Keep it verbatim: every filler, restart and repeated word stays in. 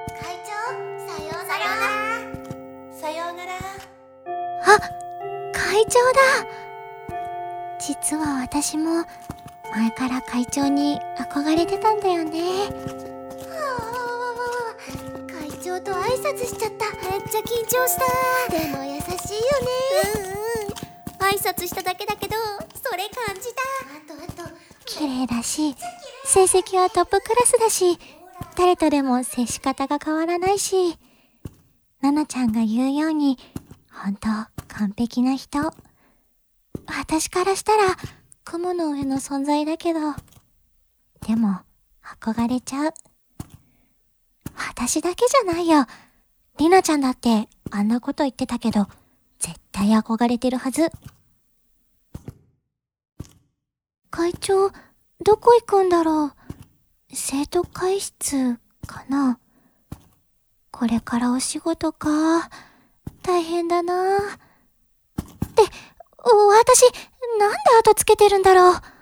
会長、さようなら。 さようなら。 あ、会長だ。実は私も前から会長に憧れてたんだよね。 はあ、会長と挨拶しちゃった。めっちゃ緊張した。でも優しいよね。うんうん。挨拶しただけだけど、それ感じた。あとあと。 綺麗だし、成績はトップクラスだし、誰とでも接し方が変わらないし、ナナちゃんが言うように、ほんと完璧な人。私からしたら雲の上の存在だけど、でも憧れちゃう。私だけじゃないよ。リナちゃんだってあんなこと言ってたけど、絶対憧れてるはず。会長、どこ行くんだろう。生徒会室かな。これからお仕事か。大変だな。って、私、なんで後つけてるんだろう。